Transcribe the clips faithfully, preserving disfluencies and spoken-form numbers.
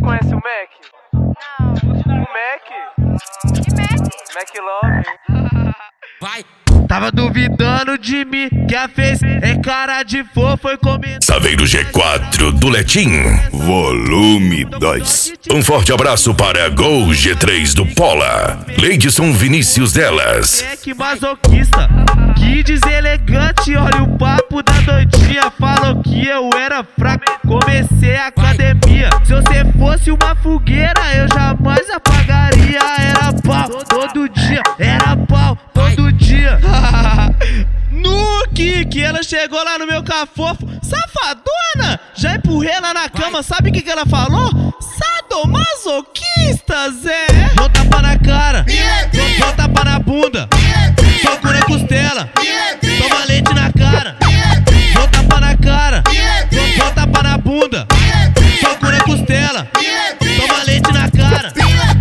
conhece o Mac? Não. O Mac? Que Mac? Mac Love. Vai. Tava duvidando de mim, que a fez é cara de fofo e comentar. Saveiro G quatro do Letim, volume dois. Um forte abraço para Gol G três do Pola, Leidson Vinícius Delas. É que masoquista, que deselegante, olha o papo da doidinha. Falou que eu era fraco, comecei a academia. Se você fosse uma fogueira, eu jamais apagaria. Era pau todo dia, era pau todo dia. No que que ela chegou lá no meu cafofo, safadona, já empurrei ela na cama, sabe o que que ela falou? Sadomasoquista, Zé. Vou tapa na cara, vou tapa na bunda, soco na costela, toma leite na cara. Vou tapa na cara, vou tapa na bunda, soco na costela, toma leite na cara.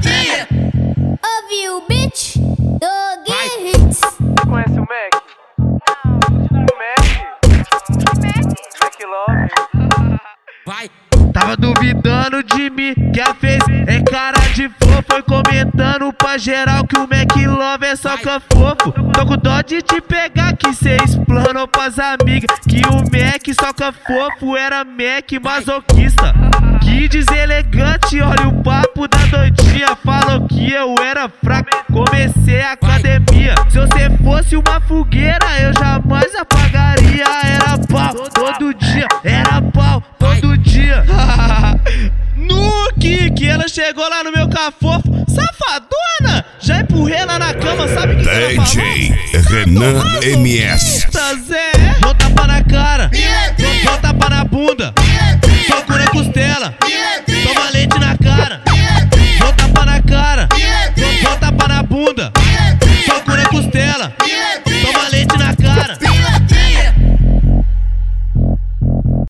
Ouviu, bitch? Dog hits. Conhece o Mac? Não. O Mac? Que Mac? Mac Love. Vai. Tava duvidando de mim, que a fez é cara de fofo. Foi comentando pra geral que o Mac Love é só cafofo. Tô com dó de te pegar, que cê explanou pras amigas que o Mac só cafofo era Mac masoquista. Que deselegante, olha o papo da doidinha. Falou que eu era fraco, comecei a academia. Se você fosse uma fogueira, eu jamais apagaria. Era pau todo dia, era pau todo dia. No que que ela chegou lá no meu cafofo, safadona, já empurrei ela na cama, sabe o que que ela falou? D J Renan M S. Zé. Vou tapa na cara, vou tapa na bunda, soco na costela, toma leite na cara. Vou tapa na cara, vou tapa na bunda, soco na costela.